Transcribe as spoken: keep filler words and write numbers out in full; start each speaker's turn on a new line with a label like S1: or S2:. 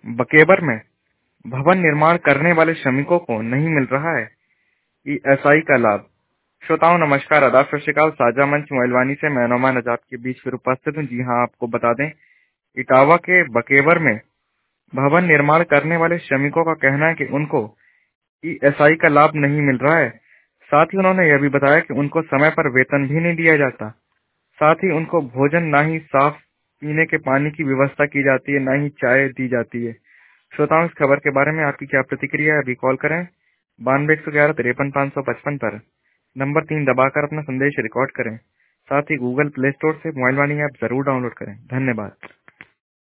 S1: बकेबर में भवन निर्माण करने वाले श्रमिकों को नहीं मिल रहा है ईएसआई का लाभ। श्रोताओं नमस्कार, आदाब, सत श्री अकाल। साझा मंच मोइलवानी से मैं नौमान आजाद के बीच फिर उपस्थित हूँ। जी हाँ, आपको बता दें, इटावा के बकेबर में भवन निर्माण करने वाले श्रमिकों का कहना है कि उनको ईएसआई का लाभ नहीं मिल रहा है। साथ ही उन्होंने यह भी बताया कि उनको समय पर वेतन भी नहीं दिया जाता। साथ ही उनको भोजन, ना ही साफ पीने के पानी की व्यवस्था की जाती है, ना ही चाय दी जाती है। श्रोताओं, इस खबर के बारे में आपकी क्या प्रतिक्रिया है? अभी कॉल करें बानवे एक सौ ग्यारह तिरपन पाँच सौ पचपन पर। नंबर तीन दबाकर अपना संदेश रिकॉर्ड करें। साथ ही गूगल प्ले स्टोर से मोबाइल वाणी ऐप जरूर डाउनलोड करें। धन्यवाद।